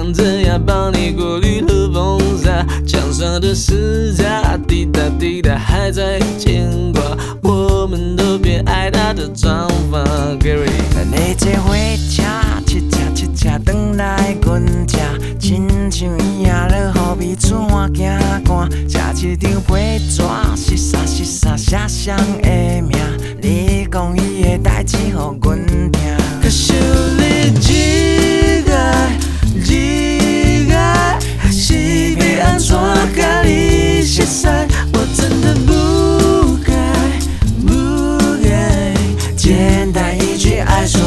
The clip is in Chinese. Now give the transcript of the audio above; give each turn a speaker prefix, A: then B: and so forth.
A: 想怎样帮你过滤和风沙，墙上的时差滴答滴答还在牵挂，我们都偏爱他的长发。Gary，
B: 你这火车，七车转来阮这，亲像伊啊落雨味出汗惊寒，食一张批纸，湿写上的名，你讲伊的代志，予阮听。
A: 可惜你一爱，是要安怎甲你熟悉？我真的不该，简单一句爱说